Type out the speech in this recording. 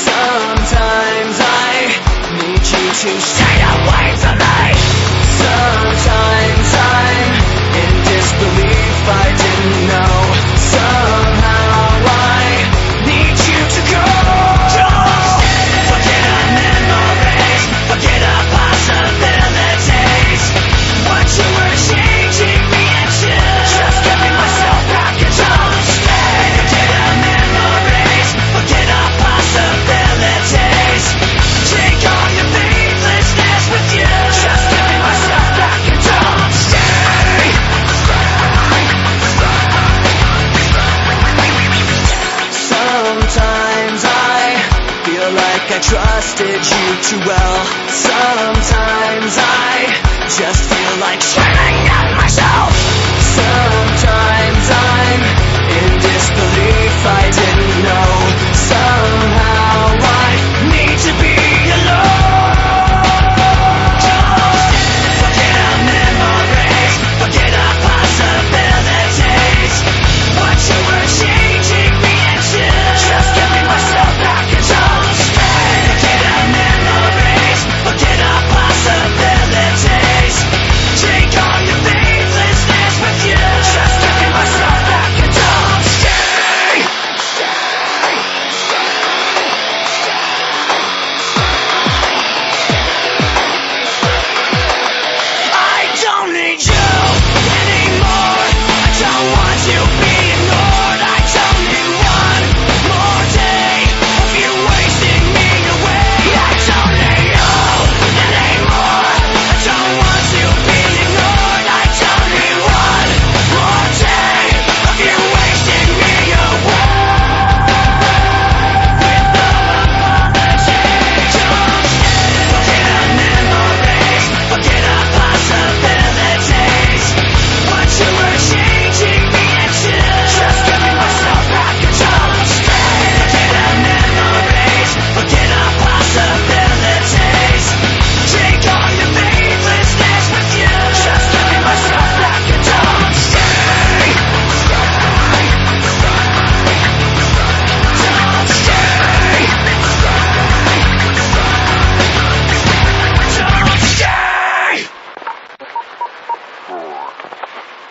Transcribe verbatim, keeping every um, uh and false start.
Sometimes I need you to stay away from me. Sometimes I'm in disbelief, I didn't know. Somehow I need you to go. Forget our memories, forget our possibilities. What you were changing me into, just giving myself back and don't stay. Forget our memories, forget our possibilities. Take all your faithlessness with you, just giving myself back and don't stay. Sometimes I feel like I trusted you too well. Sometimes I just feel like shutting down myself. Sometimes I'm in disbelief, I didn't know.